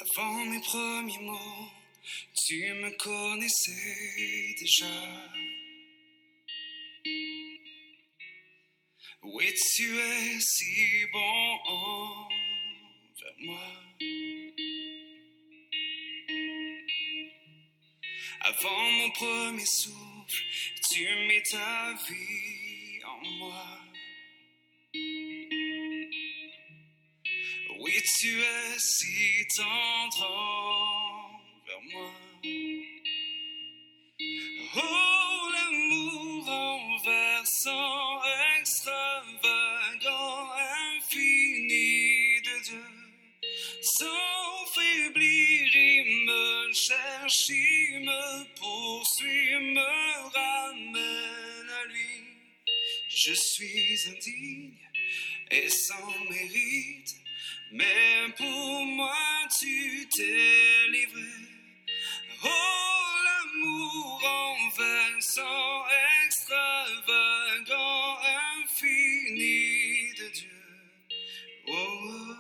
Avant mes premiers mots, tu me connaissais déjà. Oui, tu es si bon envers moi. Avant mon premier souffle, tu mets ta vie en moi. Oui, tu es si tendre envers moi. Oh, l'amour renversant, extravagant, infini de Dieu. Sans faiblir, il me cherche, il me poursuit, me ramène à lui. Je suis indigne et sans mérite, mais pour moi tu t'es livré. Oh, l'amour renversant, extravagant, infini de Dieu. Oh.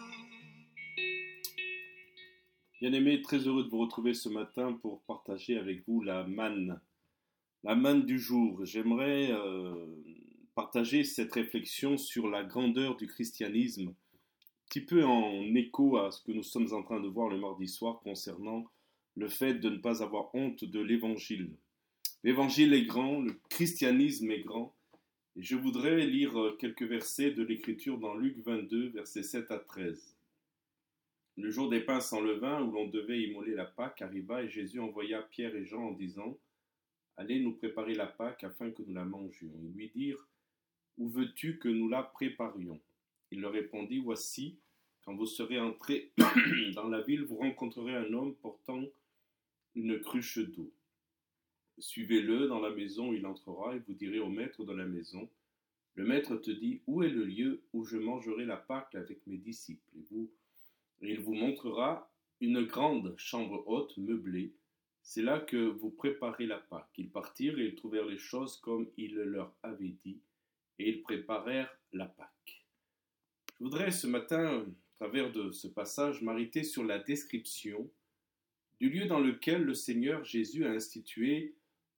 Bien-aimés, très heureux de vous retrouver ce matin pour partager avec vous la manne du jour. J'aimerais partager cette réflexion sur la grandeur du christianisme, un petit peu en écho à ce que nous sommes en train de voir le mardi soir concernant le fait de ne pas avoir honte de l'évangile. L'évangile est grand, le christianisme est grand, et je voudrais lire quelques versets de l'écriture dans Luc 22, versets 7 à 13. Le jour des pains sans levain, où l'on devait immoler la Pâque, arriva et Jésus envoya Pierre et Jean en disant « Allez nous préparer la Pâque afin que nous la mangions. » Ils lui dirent « Où veux-tu que nous la préparions ?» Il leur répondit « Voici, quand vous serez entrés dans la ville, vous rencontrerez un homme portant une cruche d'eau. Suivez-le dans la maison où il entrera et vous direz au maître de la maison « Le maître te dit, où est le lieu où je mangerai la Pâque avec mes disciples ?» Et il vous montrera une grande chambre haute, meublée. C'est là que vous préparez la Pâque. Ils partirent et ils trouvèrent les choses comme il leur avait dit, et ils préparèrent la Pâque. Je voudrais ce matin, à travers de ce passage, m'arrêter sur la description du lieu dans lequel le Seigneur Jésus a institué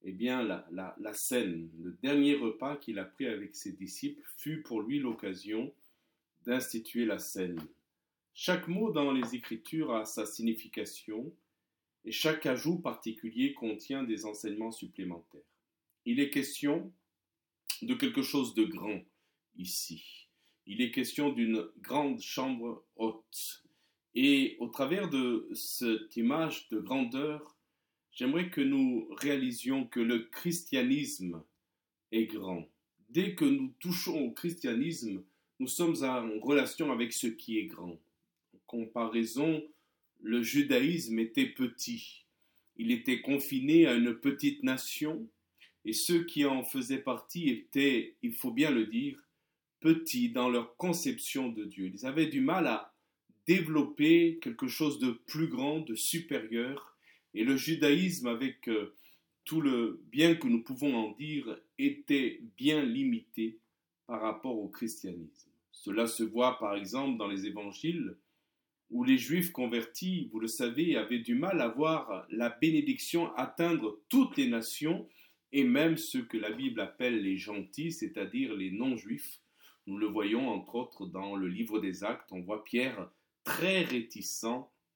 la scène. Le dernier repas qu'il a pris avec ses disciples fut pour lui l'occasion d'instituer la scène. Chaque mot dans les Écritures a sa signification et chaque ajout particulier contient des enseignements supplémentaires. Il est question de quelque chose de grand ici. Il est question d'une grande chambre haute. Et au travers de cette image de grandeur, j'aimerais que nous réalisions que le christianisme est grand. Dès que nous touchons au christianisme, nous sommes en relation avec ce qui est grand. Comparaison, le judaïsme était petit. Il était confiné à une petite nation et ceux qui en faisaient partie étaient, il faut bien le dire, petits dans leur conception de Dieu. Ils avaient du mal à développer quelque chose de plus grand, de supérieur. Et le judaïsme, avec tout le bien que nous pouvons en dire, était bien limité par rapport au christianisme. Cela se voit par exemple dans les évangiles, où les Juifs convertis, vous le savez, avaient du mal à voir la bénédiction atteindre toutes les nations, et même ceux que la Bible appelle les gentils, c'est-à-dire les non-juifs. Nous le voyons entre autres dans le livre des Actes, on voit Pierre très réticent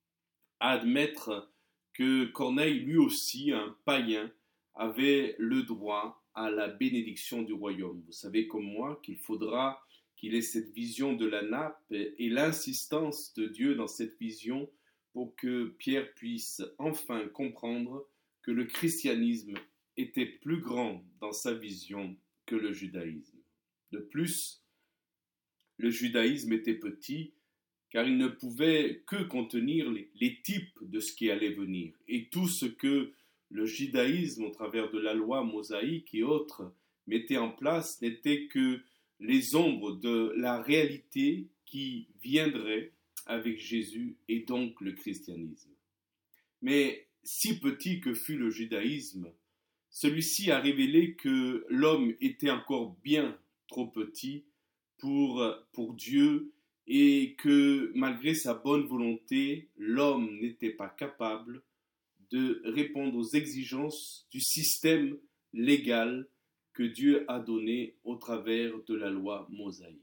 à admettre que Corneille, lui aussi, un païen, avait le droit à la bénédiction du royaume. Vous savez comme moi qu'il faudra qu'il ait cette vision de la nappe et l'insistance de Dieu dans cette vision pour que Pierre puisse enfin comprendre que le christianisme était plus grand dans sa vision que le judaïsme. De plus, le judaïsme était petit car il ne pouvait que contenir les types de ce qui allait venir. Et tout ce que le judaïsme, au travers de la loi mosaïque et autres, mettait en place n'était que les ombres de la réalité qui viendrait avec Jésus et donc le christianisme. Mais si petit que fut le judaïsme, celui-ci a révélé que l'homme était encore bien trop petit pour Dieu et que malgré sa bonne volonté, l'homme n'était pas capable de répondre aux exigences du système légal que Dieu a donné au travers de la loi mosaïque.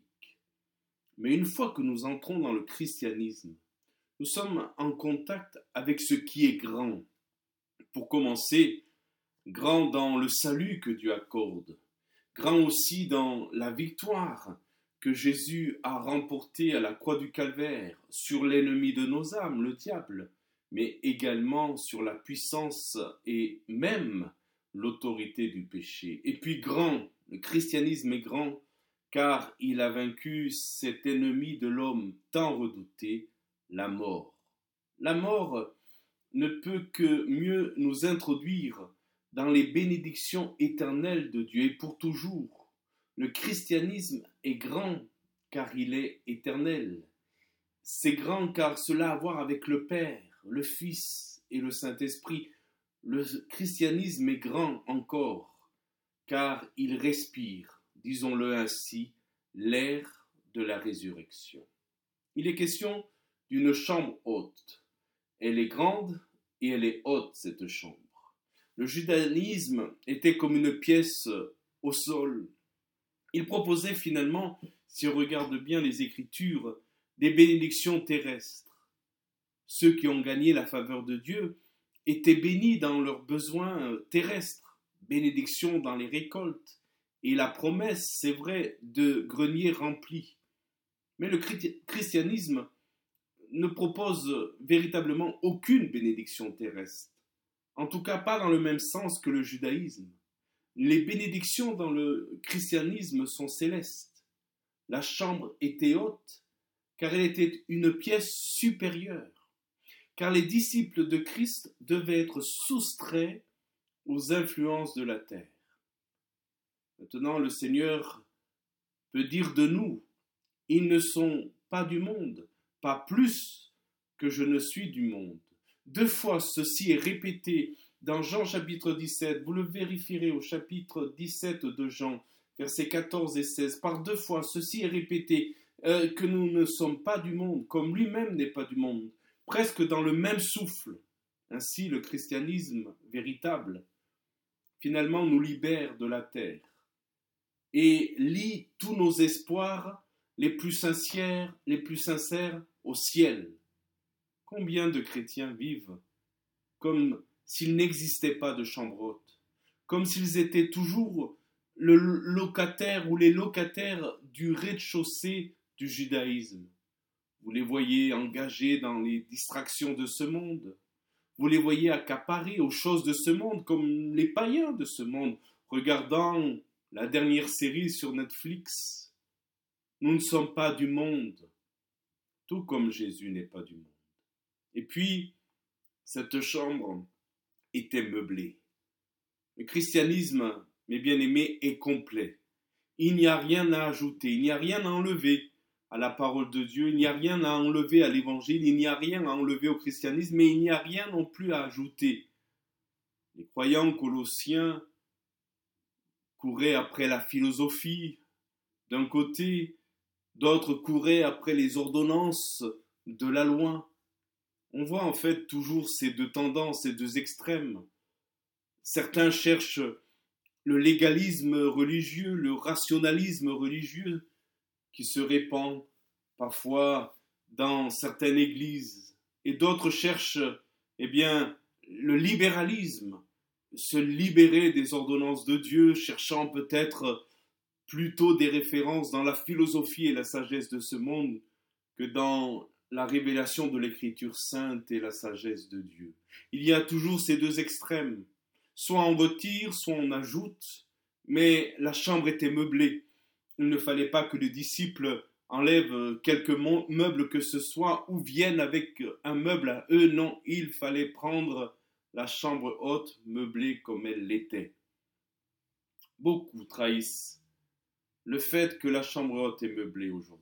Mais une fois que nous entrons dans le christianisme, nous sommes en contact avec ce qui est grand. Pour commencer, grand dans le salut que Dieu accorde, grand aussi dans la victoire que Jésus a remportée à la croix du Calvaire sur l'ennemi de nos âmes, le diable, mais également sur la puissance et même l'autorité du péché. Et puis grand, le christianisme est grand car il a vaincu cet ennemi de l'homme tant redouté, la mort. La mort ne peut que mieux nous introduire dans les bénédictions éternelles de Dieu et pour toujours. Le christianisme est grand car il est éternel. C'est grand car cela a à voir avec le Père, le Fils et le Saint-Esprit. Le christianisme est grand encore car il respire, disons-le ainsi, l'air de la résurrection. Il est question d'une chambre haute. Elle est grande et elle est haute, cette chambre. Le judaïsme était comme une pièce au sol. Il proposait finalement, si on regarde bien les Écritures, des bénédictions terrestres. Ceux qui ont gagné la faveur de Dieu étaient bénis dans leurs besoins terrestres, bénédictions dans les récoltes, et la promesse, c'est vrai, de greniers remplis. Mais le christianisme ne propose véritablement aucune bénédiction terrestre. En tout cas, pas dans le même sens que le judaïsme. Les bénédictions dans le christianisme sont célestes. La chambre était haute, car elle était une pièce supérieure, car les disciples de Christ devaient être soustraits aux influences de la terre. Maintenant, le Seigneur peut dire de nous, ils ne sont pas du monde, pas plus que je ne suis du monde. 2 fois ceci est répété dans Jean chapitre 17, vous le vérifierez au chapitre 17 de Jean, versets 14 et 16, par 2 fois ceci est répété, que nous ne sommes pas du monde, comme lui-même n'est pas du monde, presque dans le même souffle. Ainsi le christianisme véritable, finalement nous libère de la terre et lie tous nos espoirs les plus sincères au ciel. Combien de chrétiens vivent comme s'il n'existait pas de chambre haute, comme s'ils étaient toujours le locataire ou les locataires du rez-de-chaussée du judaïsme. Vous les voyez engagés dans les distractions de ce monde. Vous les voyez accaparés aux choses de ce monde, comme les païens de ce monde, regardant la dernière série sur Netflix. Nous ne sommes pas du monde, tout comme Jésus n'est pas du monde. Et puis, cette chambre était meublée. Le christianisme, mes bien-aimés, est complet. Il n'y a rien à ajouter, il n'y a rien à enlever à la parole de Dieu, il n'y a rien à enlever à l'évangile, il n'y a rien à enlever au christianisme, mais il n'y a rien non plus à ajouter. Les croyants colossiens couraient après la philosophie d'un côté, d'autres couraient après les ordonnances de la loi. On voit en fait toujours ces 2 tendances, ces 2 extrêmes. Certains cherchent le légalisme religieux, le rationalisme religieux qui se répand parfois dans certaines églises. Et d'autres cherchent le libéralisme, se libérer des ordonnances de Dieu, cherchant peut-être plutôt des références dans la philosophie et la sagesse de ce monde que dans la révélation de l'Écriture sainte et la sagesse de Dieu. Il y a toujours ces 2 extrêmes. Soit on retire, soit on ajoute, mais la chambre était meublée. Il ne fallait pas que les disciples enlèvent quelques meubles que ce soit ou viennent avec un meuble à eux. Non, il fallait prendre la chambre haute meublée comme elle l'était. Beaucoup trahissent le fait que la chambre haute est meublée aujourd'hui.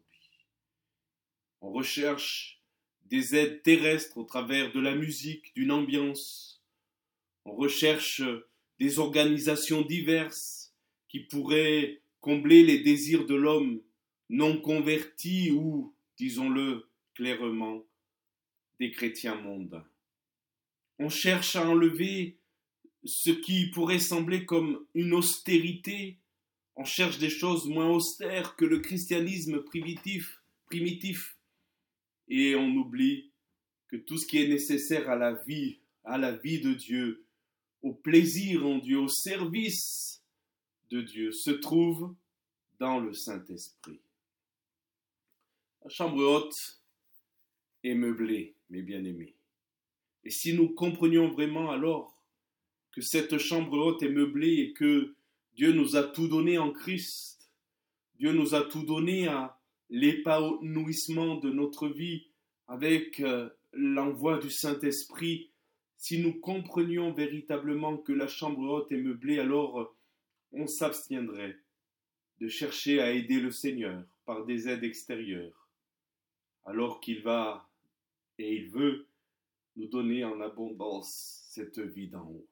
On recherche des aides terrestres au travers de la musique, d'une ambiance. On recherche des organisations diverses qui pourraient combler les désirs de l'homme non converti ou, disons-le clairement, des chrétiens mondains. On cherche à enlever ce qui pourrait sembler comme une austérité. On cherche des choses moins austères que le christianisme primitif. Et on oublie que tout ce qui est nécessaire à la vie de Dieu, au plaisir en Dieu, au service de Dieu, se trouve dans le Saint-Esprit. La chambre haute est meublée, mes bien-aimés. Et si nous comprenions vraiment alors que cette chambre haute est meublée et que Dieu nous a tout donné en Christ, Dieu nous a tout donné à l'épanouissement de notre vie avec l'envoi du Saint-Esprit, si nous comprenions véritablement que la chambre haute est meublée, alors on s'abstiendrait de chercher à aider le Seigneur par des aides extérieures, alors qu'il va et il veut nous donner en abondance cette vie d'en haut.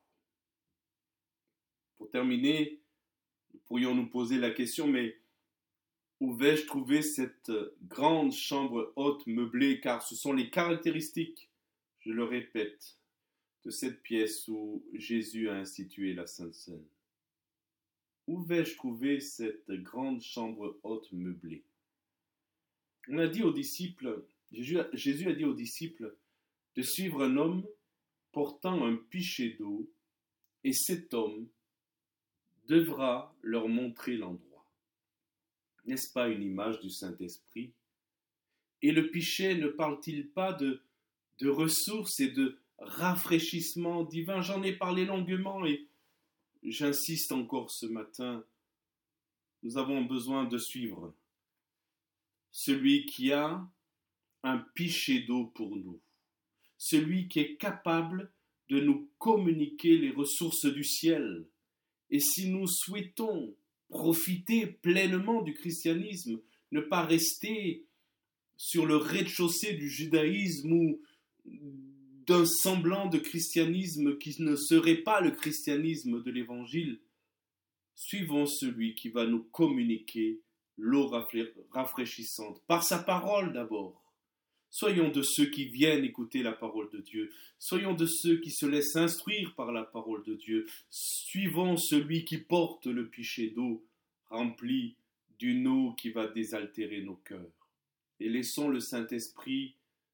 Pour terminer, nous pourrions nous poser la question, mais où vais-je trouver cette grande chambre haute meublée, car ce sont les caractéristiques, je le répète, de cette pièce où Jésus a institué la Sainte Seine. Où vais-je trouver cette grande chambre haute meublée? On a dit aux disciples, Jésus a dit aux disciples de suivre un homme portant un pichet d'eau, et cet homme devra leur montrer l'endroit. N'est-ce pas une image du Saint-Esprit? Et le pichet ne parle-t-il pas de ressources et de rafraîchissement divin? J'en ai parlé longuement et j'insiste encore ce matin. Nous avons besoin de suivre celui qui a un pichet d'eau pour nous, celui qui est capable de nous communiquer les ressources du ciel. Et si nous souhaitons profiter pleinement du christianisme, ne pas rester sur le rez-de-chaussée du judaïsme ou d'un semblant de christianisme qui ne serait pas le christianisme de l'évangile, suivons celui qui va nous communiquer l'eau rafraîchissante, par sa parole d'abord. Soyons de ceux qui viennent écouter la parole de Dieu. Soyons de ceux qui se laissent instruire par la parole de Dieu. Suivons celui qui porte le pichet d'eau rempli d'une eau qui va désaltérer nos cœurs. Et laissons le Saint-Esprit,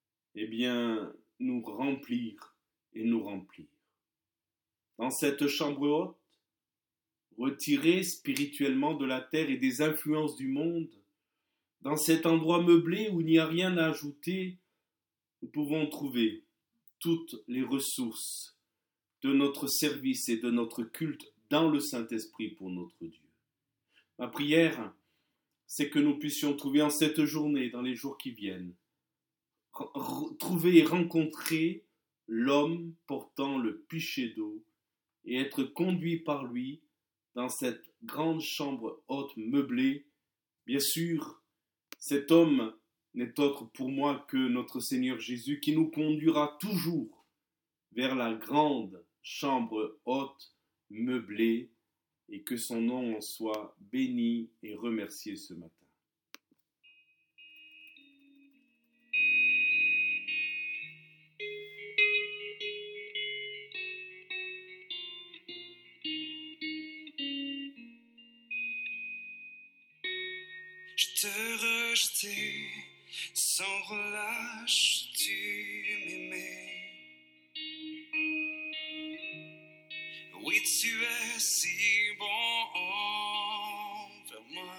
nous remplir et nous remplir. Dans cette chambre haute, retirée spirituellement de la terre et des influences du monde, dans cet endroit meublé où il n'y a rien à ajouter, nous pouvons trouver toutes les ressources de notre service et de notre culte dans le Saint-Esprit pour notre Dieu. Ma prière, c'est que nous puissions trouver en cette journée, dans les jours qui viennent, trouver et rencontrer l'homme portant le pichet d'eau et être conduit par lui dans cette grande chambre haute meublée. Bien sûr, cet homme n'est autre pour moi que notre Seigneur Jésus qui nous conduira toujours vers la grande chambre haute meublée et que son nom en soit béni et remercié ce matin. Je te rejetais sans relâche, tu m'aimais. Oui, tu es si bon envers moi.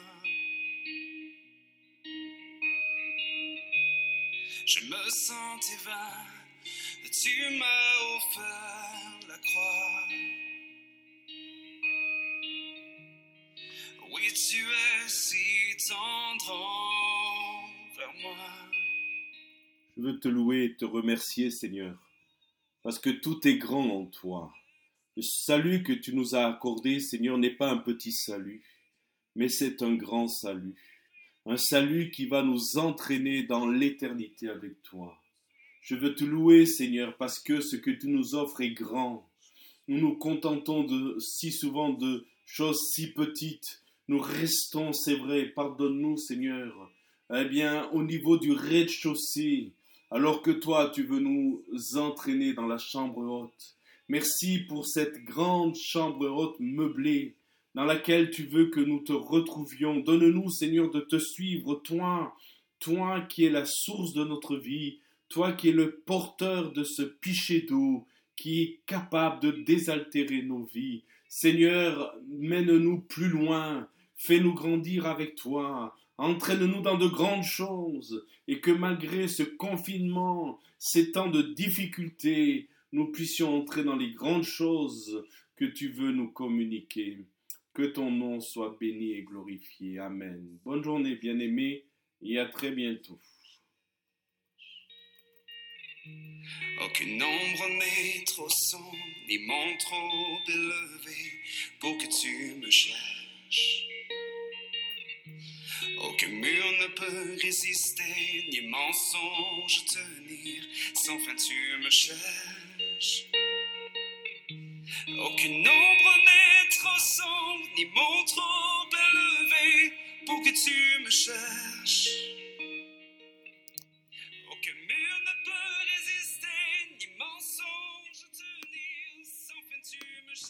Je me sentais vain, tu m'as offert la croix. Oui, tu es si tendre envers moi. Je veux te louer et te remercier, Seigneur, parce que tout est grand en toi. Le salut que tu nous as accordé, Seigneur, n'est pas un petit salut, mais c'est un grand salut. Un salut qui va nous entraîner dans l'éternité avec toi. Je veux te louer, Seigneur, parce que ce que tu nous offres est grand. Nous nous contentons si souvent de choses si petites. Nous restons, c'est vrai, pardonne-nous, Seigneur, eh bien, au niveau du rez-de-chaussée, alors que toi, tu veux nous entraîner dans la chambre haute. Merci pour cette grande chambre haute meublée dans laquelle tu veux que nous te retrouvions. Donne-nous, Seigneur, de te suivre, toi qui es la source de notre vie, toi qui es le porteur de ce pichet d'eau, qui est capable de désaltérer nos vies. Seigneur, mène-nous plus loin, fais-nous grandir avec toi, entraîne-nous dans de grandes choses, et que malgré ce confinement, ces temps de difficulté, nous puissions entrer dans les grandes choses que tu veux nous communiquer. Que ton nom soit béni et glorifié. Amen. Bonne journée, bien-aimés, et à très bientôt. Aucune ombre n'est trop sombre, ni monde trop élevé pour que tu me cherches. Aucun mur ne peut résister, ni mensonge tenir, sans fin tu me cherches. Aucune ombre n'est trop sombre, ni monde trop élevé pour que tu me cherches.